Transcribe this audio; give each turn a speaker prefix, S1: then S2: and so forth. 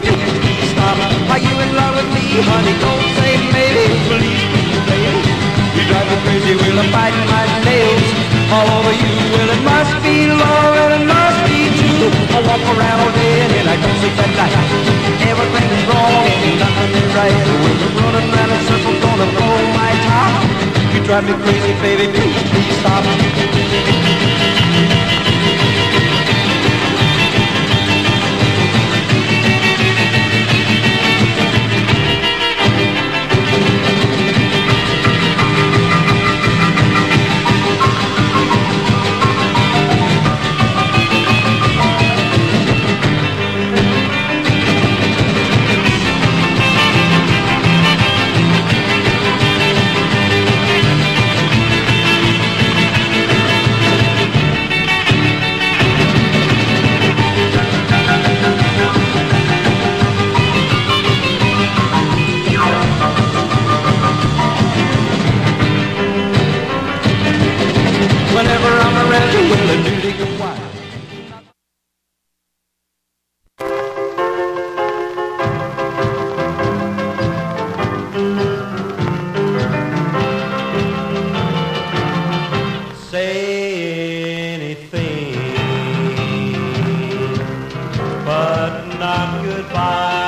S1: please stop. Are you in love with me, honey? Don't say maybe, please, baby. You drive me crazy, well, I'm biting my nails all over you. Well, it must be love and it must be true. I walk around all day and I don't sleep at night. Everything's wrong and nothing is right. When you're running around in circles, gonna blow my top. You drive me crazy, baby, please stop. Whenever I'm around you, well, I do to your wife. Say anything, but not goodbye.